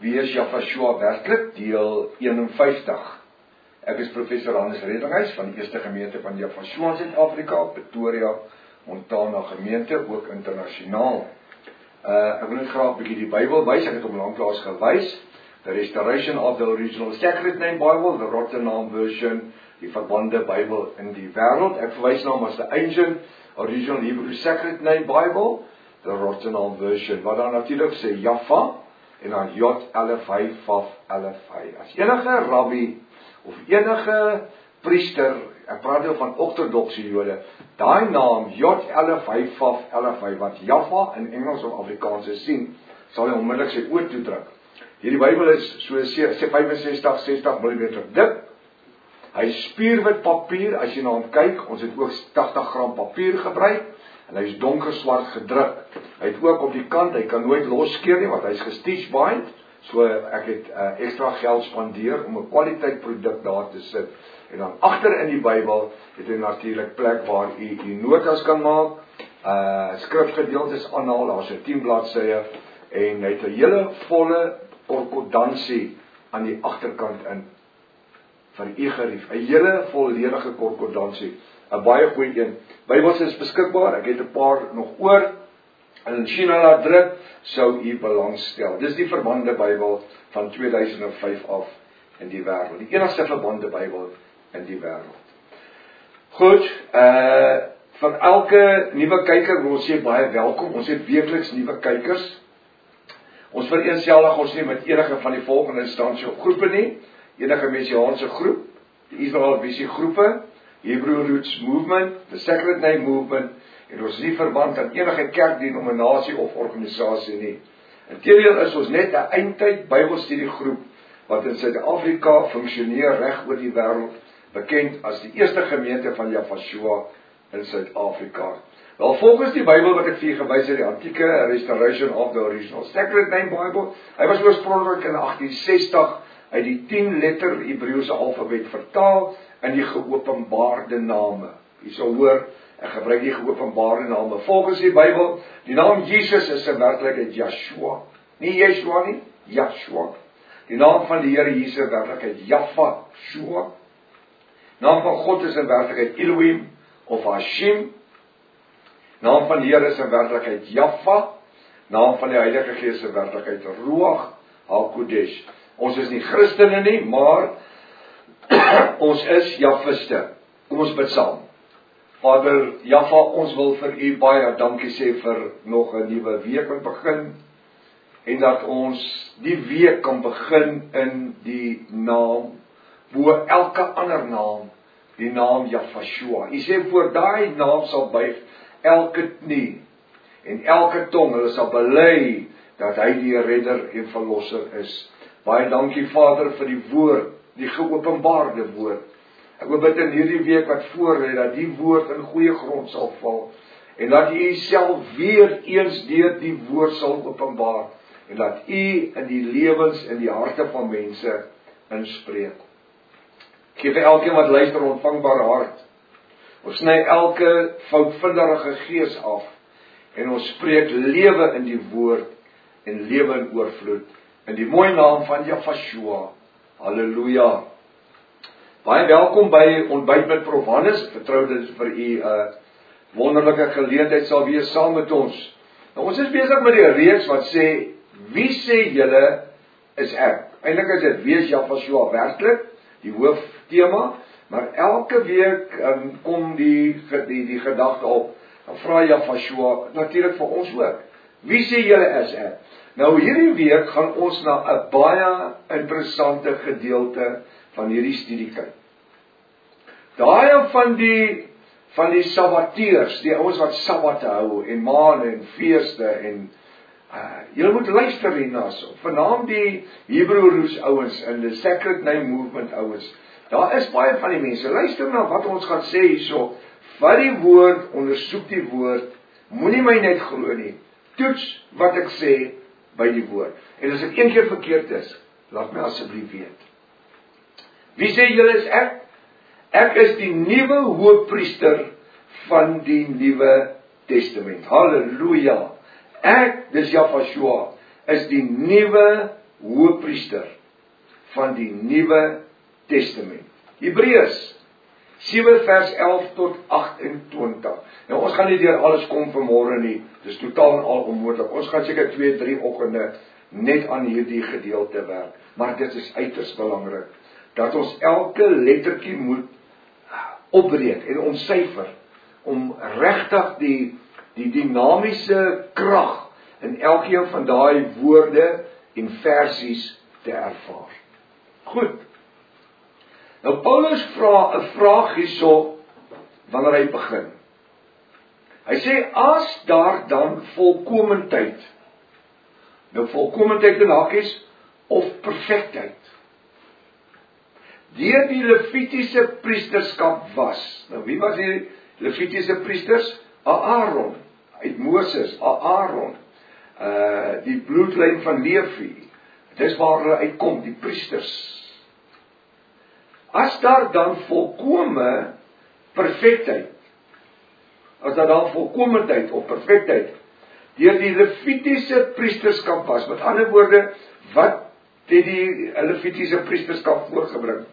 Wie is Jafashua werklik? Deel 51. Ek is professor Hannes Redinghuis van die Eerste Gemeente van Jafashua in Suid-Afrika, Pretoria, Montana gemeente, ook internasionaal. Ek wil net graag 'n bietjie die Bybel wys, ek het hom lanklaas gewys. The Restoration of the Original Sacred Name Bible, the Rotterdam version, die verbande Bybel in die wêreld. Ek verwys na hom as the Ancient Original Hebrew Sacred Name Bible, the Rotterdam version, wat dan natuurlik sê Jaffa, en dan Jod, Alef, Hy, Vaf, Alef, Hy. As enige rabbi, of enige priester, ek praat nou van ortodokse Jode, daai naam, Jod, Alef, Hy, Vaf, Alef, Hy, wat Jaffa in Engels of Afrikaans sien, sal hy onmiddellik sy oor toedruk. Hierdie Bybel is so 65-60 mm dik. Hy is spierwit papier, as jy na hom kyk, ons het ook 80 gram papier gebruik, en hy is donker swart gedruk. Hy het ook op die kant, hy kan nooit losskeer nie, want hy is gestitch bind, so ek het extra geld spandeer om 'n kwaliteit produk daar te sit. En dan agter in die Bybel het hy natuurlik plek waar u notas kan maak, skrifgedeeltes aanhaal, daar's 10 bladsye, en hy het 'n hele volle konkordansie aan die agterkant in, vir u gerief, 'n hele volledige konkordansie, 'n baie goeie een. Bybels is beskikbaar, ek het 'n paar nog oor, en in China laat druk, sou u belangstel. Dis die verbande Bybel van 2005 af in die wêreld, die enigste verbande Bybel in die wêreld. Goed, van elke nuwe kyker wil ons sê baie welkom, ons het weekliks nuwe kykers. Ons vereenselwig ons nie met enige van die volgende instansie of groepe nie, enige messiaanse groep, die Israel Visie groepe, Hebrew Roots Movement, the Sacred Name Movement, en ons is nie verband aan enige kerkdenominasie of organisasie nie. Inteendeel is ons net 'n eindtyd Bybelstudiegroep wat in Suid-Afrika funksioneer reg oor die wêreld, bekend as die Eerste Gemeente van Jafashua in Suid-Afrika. Wel, volgens die Bybel wat ek vir julle gewys het, die antieke Restoration of the Original Sacred Name Bible, hy was oorspronklik in 1860 uit die 10-letter Hebreëse alfabet vertaal in die geopenbaarde name. Jy sal hoor, ek gebruik die geopenbaarde name. Volgens die Bybel, die naam Jesus is in werklikheid Yeshua. Nie Yeshua nie, Yeshua. Die naam van die Here Jesus in werklikheid Jafashua. Naam van God is in werklikheid Elohim of Hashim. Naam van die Here is in werklikheid Jaffa. Naam van die Heilige Gees is in werklikheid Ruach HaKodesh. Ons is nie Christene nie, maar ons is Jafiste. Kom ons bid saam. Vader Jaffa, ons wil vir u baie dankie sê vir nog 'n nuwe week wat begin, en dat ons die week kan begin in die naam, bo elke ander naam, die naam Jafashua. U sê voor daai naam sal buig elke knie, en elke tong, hulle sal bely, dat hy die redder en verlosser is. Baie dankie Vader vir die woord, die geopenbaarde woord. Ek wil bid in hierdie week wat voor lê, dat die woord in goeie grond sal val, en dat u self weer eens deur die woord sal openbaar, en dat u in die lewens en die harte van mense inspreek. Geef vir elkeen wat luister ontvangbare hart. Ons sny elke foutvinderige gees af, en ons spreek lewe in die woord, en lewe in oorvloed, in die mooie naam van Jafashua. Halleluja. Baie welkom by Ontbyt met Prof Hannes. Ek vertrou dit vir u 'n wonderlike geleentheid sal wees saam met ons. Nou, ons is besig met die reeks wat sê, wie sê julle is ek? Eintlik is dit, wie is Jafashua werklik, die hooftema, maar elke week kom die gedagte op, dan vra Jafashua natuurlik vir ons ook, wie sê julle is ek? Nou, hierdie week gaan ons na 'n baie interessante gedeelte van hierdie studie kyk. Daai van die sabbateurs, die ouens wat sabbate hou, en maande, en feeste, en julle moet luister hierna so, vernaam die Hebrew Roots ouens, en die Sacred Name Movement ouens, daar is baie van die mense, luister na wat ons gaan sê hierso, vat die woord, ondersoek die woord, moenie my net glo nie, toets wat ek sê by die woord, en as ek een keer verkeerd is, laat my asseblief weet. Wie sê julle is ek? Ek is die nuwe hoofpriester van die Nuwe Testament. Halleluja. Ek, dis Jafashua, is die nuwe hoëpriester van die Nuwe Testament. Hebreërs 7 vers 11 tot 28. Nou ons gaan nie deur alles kom vanmôre nie. Dis totaal en al onmoontlik. Ons gaan seker 2-3 oggende net aan hierdie gedeelte werk. Maar dit is uiters belangrik dat ons elke lettertjie moet opbreek en ontsyfer om regtig die dinamiese krag in elkeen van daai woorde en versies te ervaar. Goed. Nou Paulus vra 'n vraag hierso wanneer hy begin. Hy sê as daar dan volkomendheid. Nou volkomendheid in hakies of perfektheid. Deur die Levitiese priesterskap was. Nou wie was die Levitiese priesters? Aaron, uit Moses, Aaron. Die bloedlyn van Levi. Dis waar hulle uitkom, die priesters. As daar dan volkome perfektheid, as daar dan volkomendheid of perfektheid deur die Levitiese priesterskap was, met ander woorde, wat het die Levitiese priesterskap voorgebring?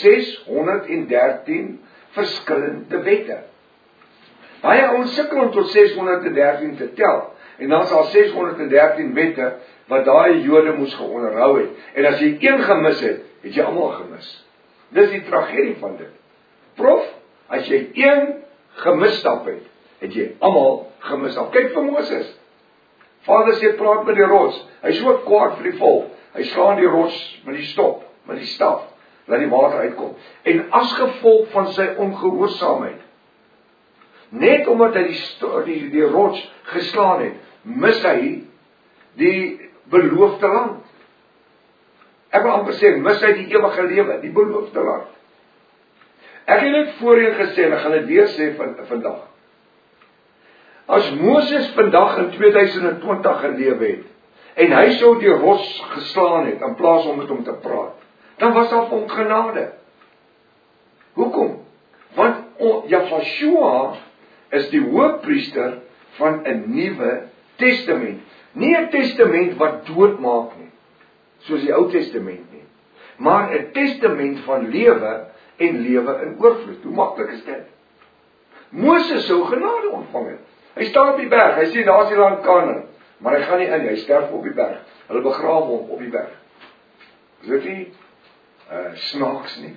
613 verskillende wette. Baie ouens sukkel om tot 613 te tel, en dan is al 613 wette wat daai Jode moes geonderhou het, en as jy een gemis het, het jy almal gemis. Dis die tragedie van dit. Prof, as jy een gemistap het, het jy almal gemistap. Kyk vir Moses. Vader sê praat met die rots. Hy so kwaad vir die volk. Hy slaan die rots met die stok, met die staf, laat die water uitkom. En as gevolg van sy ongehoorsaamheid, net omdat hy die rots geslaan het, mis hy die beloofde land. Ek wil amper sê, mis hy die ewige lewe, die beloofde land. Ek het dit voorheen gesê, en ek gaan dit weer sê vandag. As Moses vandag in 2020 gelewe het, en hy sou die rots geslaan het, in plaas om met hom te praat, dan was daar vir hom genade. Hoekom? Want Jahshua is die hoëpriester van 'n Nuwe Testament. Nie 'n testament wat doodmaak nie, soos die Ou Testament nie, maar 'n testament van lewe en lewe in oorvloed. Hoe maklik is dit? Moses sou genade ontvang het. Hy staan op die berg, hy sê daar is die land Kanaan, maar hy gaan nie in, hy sterf op die berg. Hulle begrawe hom op die berg. Is dit nie snaaks nie?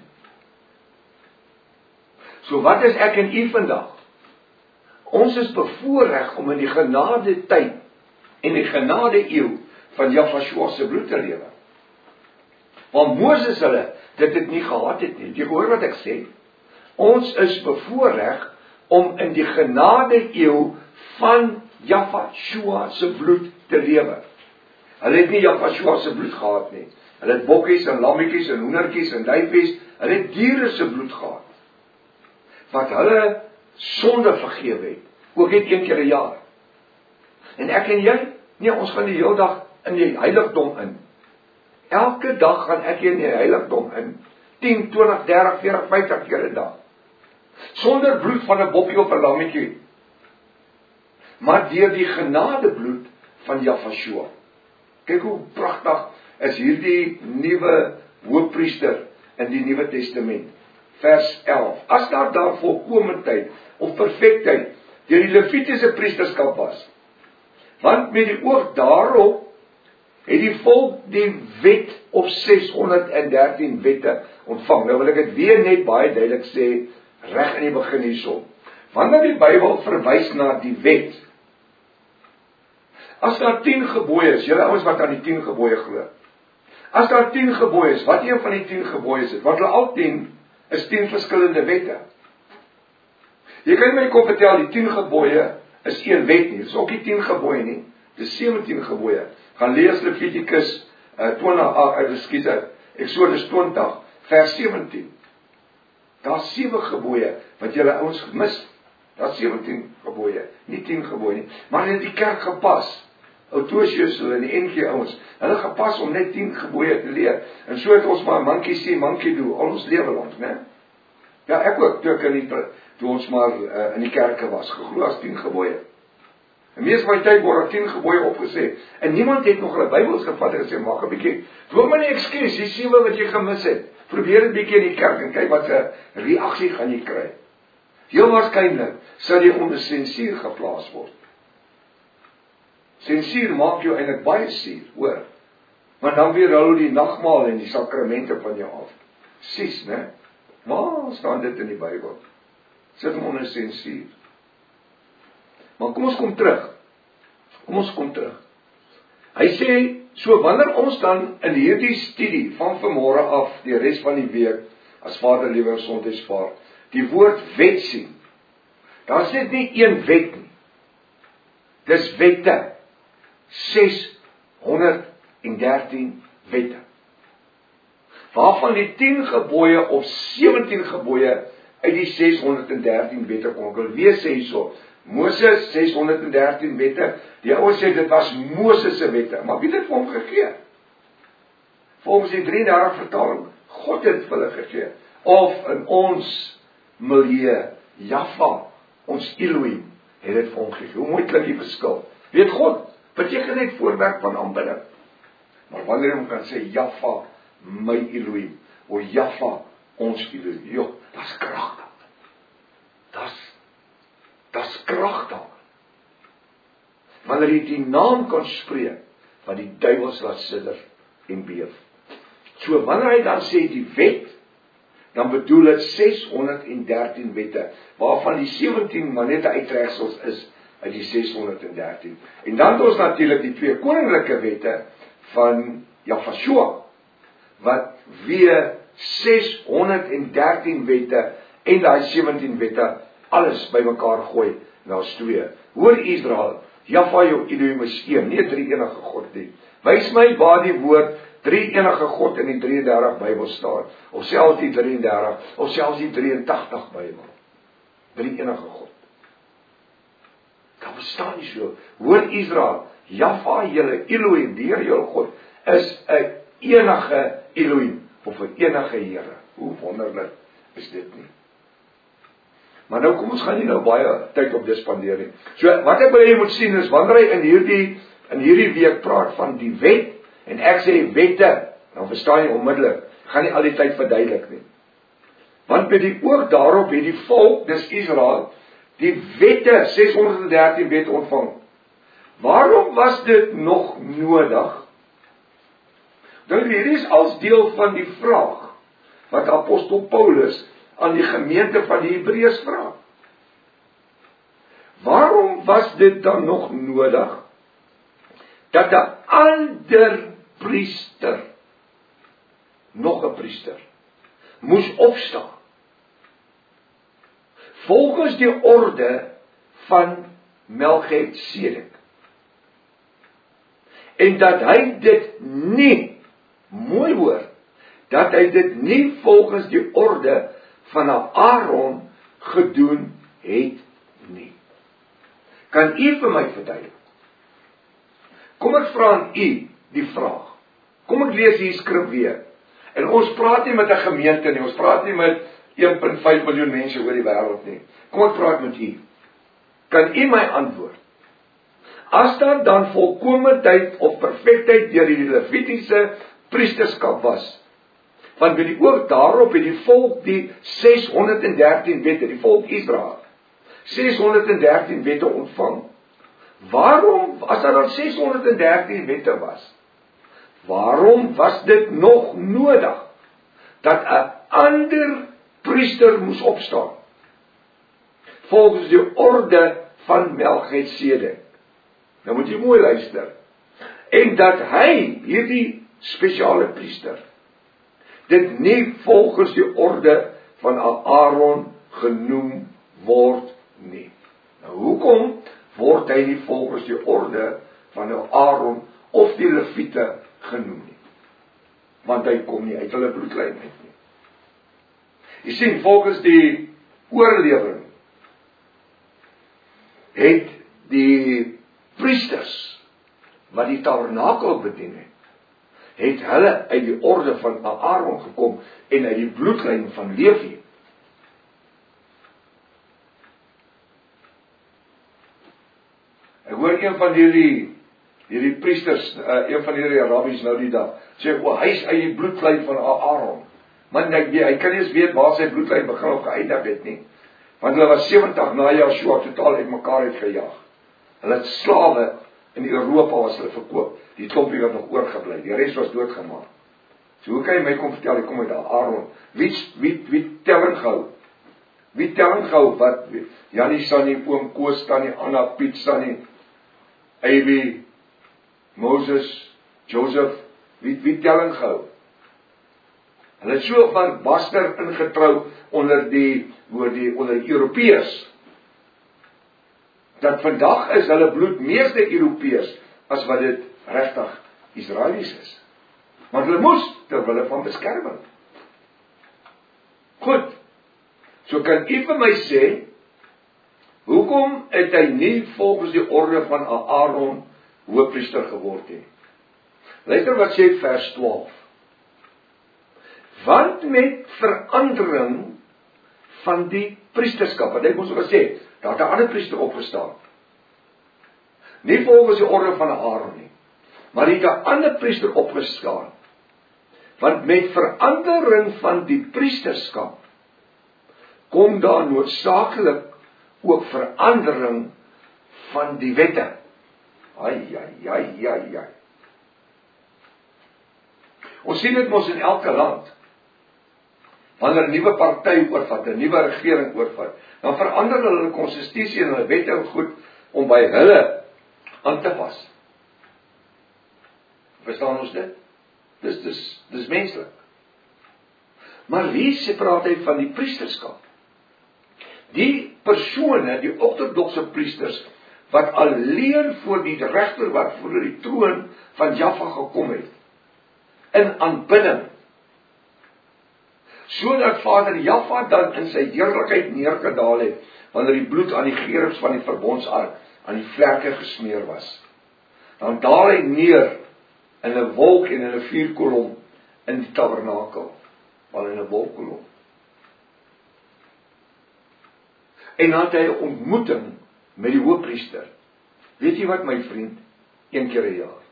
So wat is ek en u vandag? Ons is bevoorreg om in die genade tyd en die genade eeu van Jahshua se bloed te lewe. Want Moses hulle dit het nie gehad het nie. Jy hoor wat ek sê? Ons is bevoorreg om in die genade eeu van Jahshua se bloed te lewe. Hulle het nie Jahshua se bloed gehad nie. Hulle het bokkies en lammetjies en hoendertjies en duifies, hulle het diere se bloed gehad. Wat hulle sonde vergewe het, ook net een keer 'n jaar. En ek en jy, nee, ons gaan die hele dag in die heiligdom in. Elke dag gaan ek in die heiligdom in, 10, 20, 30, 40, 50 keer 'n dag. Sonder bloed van 'n bokkie of 'n lammetjie. Maar deur die genadebloed van Jahshua. Kyk hoe pragtig is hierdie nuwe hoëpriester in die Nuwe Testament. Vers 11. As daar dan volkomendheid of perfektheid deur die Levitiese priesterskap was, want met die oog daarop het die volk die wet op 613 wette ontvang. Nou wil ek dit weer net baie duidelik sê, reg in die begin hierso. Wanneer die Bybel verwys na die wet, as daar 10 gebooie is, julle ouens wat aan die 10 gebooie glo, as daar 10 gebooie is, wat een van die 10 gebooie is, wat hulle al 10 is 10 verskillende wette. Jy kan my kom vertel, die 10 gebooie is een wet nie, dis ook nie 10 gebooie nie, dis 17 gebooie. Gaan lees Levitikus 20, Exodus 20, vers 17. Daar's 7 gebooie wat julle ouens gemis. Daar's 17 gebooie, nie 10 gebooie nie. Maar dit het die kerk gepas. Outosius en die NG ouens, hulle gepas om net 10 gebooie te leer. En so het ons maar monkey see, monkey do, al ons lewe lank, né? Ja, ek ook toe ons maar in die kerke was, geglo as 10 gebooie. In mees van die tyd word 10 gebooie opgesê. En niemand het nog hulle Bybels gevat en gesê, maak 'n bietjie, doe maar nie ekskuus, die 7 wat jy gemis het. Probeer dit bietjie in die kerk en kyk wat 'n reaksie gaan jy kry. Heel waarskynlik sal jy onder sensuur geplaas word. Sensuur maak jou eintlik baie suur, hoor. Maar dan weer hou die nagmaal en die sakramente van jou af. Sis, né? Waar staan dit in die Bybel? Sit hom onder sensuur. Maar kom ons kom terug. Hy sê, so wanneer ons dan in hierdie studie van vanmôre af, die res van die week, as Vader liewe Sondagsvaar, die woord wet sien, daar is net nie een wet nie. Dis wette. 613 wette. Waarvan die 10 gebooie of 17 gebooie uit die 613 wette kom. Ek wil weer sê hierso, Moses 613 wette, die ouers sê dit was Moses se wette, maar wie het dit vir hom gegee? Volgens die 33 vertaling, God het vir hulle gegee. Of in ons milieu, Jahwe, ons Elohim, het dit vir hom gegee. Hoe mooi klink die verskil? Weet God, beteken net voorwerp van aanbidding. Maar wanneer jy hom kan sê, Jahwe, my Elohim, o Jahwe, ons Elohim, joh, dat is krag daar. Dat is krag daar. Wanneer jy die naam kan spreek, van die duiwels laat sidder en beef. So wanneer hy dan sê die wet, dan bedoel dit 613 wette, waarvan die 17 maar net uittreksels is uit die 613. En dan het ons natuurlik die 2 koninklike wette van Jahwe, wat weer 613 wette en daai 17 wette alles bymekaar gooi na 2. Hoor Israel, Jahwe jou Elohim is een, nie 3 enige God nie. Wys my waar die woord 3 enige God in die 33 Bybel staan, of selfs die 33, of selfs die 83 Bybel. 3 enige God. Daar bestaan nie so. Hoor Israel, Jahwe julle Elohim, die Here jou God, is 'n enige Elohim, of 'n enige Here. Hoe wonderlik is dit nie? Maar nou kom ons gaan nie nou baie tyd op dit spandeer nie. So wat ek wil hê jy moet sien is, wanneer hy in hierdie week praat van die wet, en ek sê wette, dan verstaan jy onmiddellik, gaan nie al die tyd verduidelik nie. Want met die oog daarop het die volk, dis Israel, die wette, 613 wette ontvang. Waarom was dit nog nodig? Dan hierdie is als deel van die vraag, wat apostel Paulus aan die gemeente van die Hebreërs vra. Waarom was dit dan nog nodig, dat 'n ander priester, nog 'n priester, moes opstaan, volgens die orde van Melchisedek, en dat hy dit nie, mooi hoor, dat hy dit nie volgens die orde van Aaron gedoen het nie. Kan u vir my verduidelik? Kom ek vra aan u die vraag. Kom ek lees hier skrif weer. En ons praat nie met 'n gemeente nie, ons praat nie met 1.5 miljoen mense oor die wêreld nie. Kom ek praat met u. Kan u my antwoord? As daar dan volkomendheid of perfektheid deur die Levitiese priesterskap was, want by die oog daarop het die volk die 613 wette, die volk Israel, 613 wette ontvang. Waarom, as daar dan 613 wette was, waarom was dit nog nodig, dat 'n ander priester moes opstaan, volgens die orde van Melchisedek? Nou moet jy mooi luister. En dat hy, hierdie spesiale priester, dit nie volgens die orde van Aaron genoem word nie. Nou hoekom word hy nie volgens die orde van Aaron of die Lewiete genoem nie? Want hy kom nie uit hulle bloedlyn uit nie. Jy sien, volgens die oorlewering het die priesters wat die tabernakel bedien het hulle uit die orde van Aaron gekom en uit die bloedlyn van Lewi. Ek hoor een van hierdie priesters, een van hierdie Arabies nou die dag, sê, hy is uit die bloedlyn van Aaron. Man, hy kan nie eens weet waar sy bloedlyn begin of geëindig het nie. Want hulle was 70 na Joshua totaal uit mekaar uitgejaag. Hulle het slawe in Europa was hulle verkoop, die klompie wat nog oorgebly, die res was doodgemaak. So hoe kan jy my kom vertel, ek kom uit Aaron, wie telling gehou? Wie telling gehou, wat, Jannie Sannie, oom Koos Tannie, Anna, Piet Sannie, Ivy, Moses, Joseph, wie telling gehou? Hulle het so verbaster ingetrou onder die Europeërs, dat vandag is hulle bloed meeste Europeërs, as wat dit regtig Israelies is. Want hulle moes, terwille van beskerming. Goed, so kan u vir my sê, hoekom het hy nie volgens die orde van Aaron hoofpriester geword nie? Luister wat sê vers 12. Want met verandering van die priesterskap, wat hy moes gesê, daar het 'n ander priester opgestaan. Nie volgens die orde van Aaron nie, maar het 'n ander priester opgestaan. Want met verandering van die priesterskap kom daar noodsaaklik ook verandering van die wette. Ai. Ons sien dit mos in elke land. Wanneer 'n nuwe party oorvat, 'n nuwe regering oorvat, dan verander hulle konstitusie en hulle wette en goed om by hulle aan te pas. Verstaan ons dit? Dis menslik. Maar hier praat hy van die priesterskap. Die persone, die ortodokse priesters, wat alleen voor die regter wat voor die troon van Jahwe gekom het, in aanbidding, sodat Vader Jahwe dan in sy heerlikheid neergedaal het, wanneer die bloed aan die gerubs van die verbondsark aan die vlerke gesmeer was. Dan daal hy neer in 'n wolk en in 'n vuurkolom in die tabernakel, wel in 'n wolkkolom. En dan het hy 'n ontmoeting met die hoofpriester. Weet jy wat, my vriend? 1 keer 'n jaar.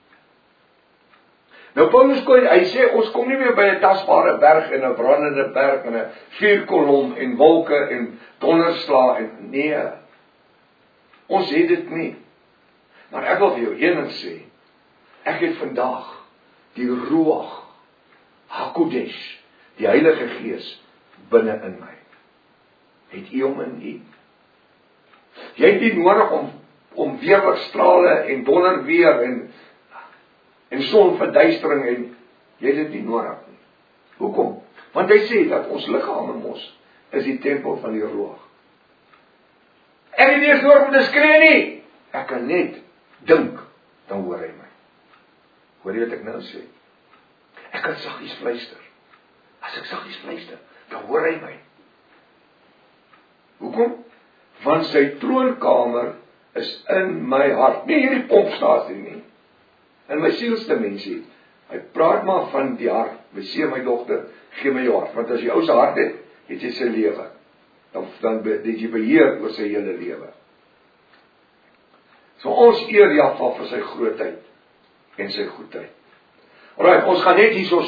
Nou Paulus hy sê, ons kom nie meer by 'n tasbare berg en 'n brandende berg en 'n vuurkolom en wolke en donderslae en nee. Ons het dit nie. Maar ek wil vir jou een ding sê. Ek het vandag die Ruach HaKodesh, die Heilige Gees, binne in my. Het u hom in u? Jy het nie nodig om weerligstrale en donderweer en sonverduistering en jy het dit nie nodig nie. Hoekom? Want hy sê dat ons liggame mos is die tempel van die Ruach. Ek het nie eens nodig om te skree nie. Ek kan net dink, dan hoor hy my. Hoor jy wat ek nou sê? Ek kan saggies fluister. As ek saggies fluister, dan hoor hy my. Hoekom? Want sy troonkamer is in my hart. Nie hierdie pompstasie nie. In my sielsdimensie. Hy praat maar van die hart. My sê my dogter, gee my jou hart. Want as jy ou se hart het, het jy sy lewe. Dan het jy beheer oor sy hele lewe. So ons eer Jahwe vir sy grootheid en sy goedheid. Alright, ons gaan net hierso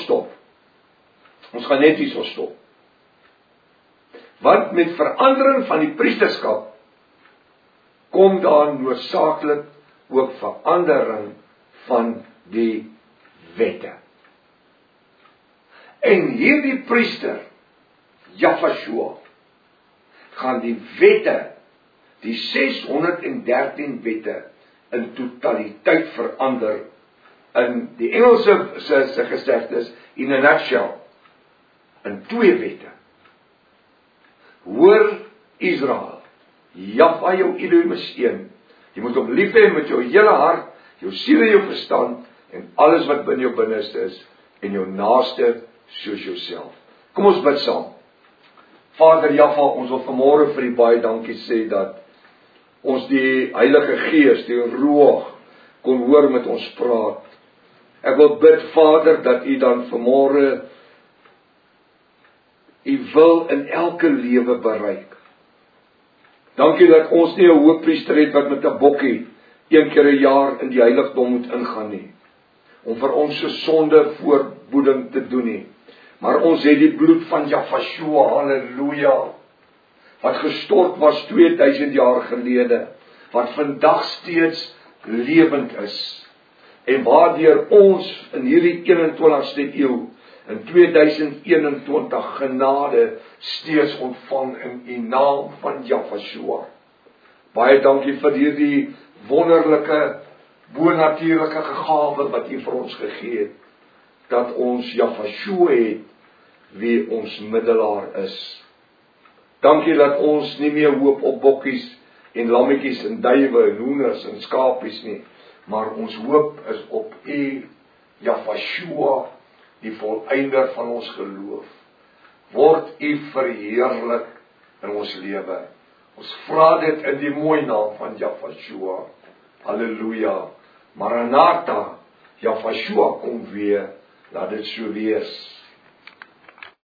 stop. Want met verandering van die priesterskap kom daar noodsaaklik ook verandering van die wette. En hierdie priester, Jahwe, gaan die wette, die 613 wette, in totaliteit verander. In die Engelse se gesegdes, in a nutshell, in 2 wette. Hoor Israel, Jahwe jou Elohim is een. Jy moet hom lief hê met jou hele hart, jou siel en jou verstand, en alles wat binne jou binneste is, en jou naaste soos jouself. Kom ons bid saam. Vader Jahwe, ons wil vanmôre vir U baie dankie sê dat ons die Heilige Gees, die Ruach, kon hoor met ons praat. Ek wil bid, Vader, dat U dan vanmôre U wil in elke lewe bereik. Dankie dat ons nie 'n hoofpriester het wat met 'n bokkie een keer 'n jaar in die heiligdom moet ingaan nie, om vir ons se sonde voorboeding te doen nie. Maar ons het die bloed van Jafashua, halleluja, wat gestort was 2000 jaar gelede, wat vandag steeds lewend is, en waardeur ons in hierdie 21ste eeu, in 2021 genade steeds ontvang in die naam van Jafashua. Baie dankie vir hierdie wonderlike, bonatuurlike gawe wat U vir ons gegee het, dat ons Jafashua het, wie ons middelaar is. Dankie dat ons nie meer hoop op bokkies en lammetjies en duwe en hoenders en skapies nie, maar ons hoop is op U, Jafashua, die volëinder van ons geloof. Word U verheerlik in ons lewe. Ons vra dit in die mooi naam van Jafashua. Halleluja. Maranatha, Jafashua kom weer. Laat dit so wees.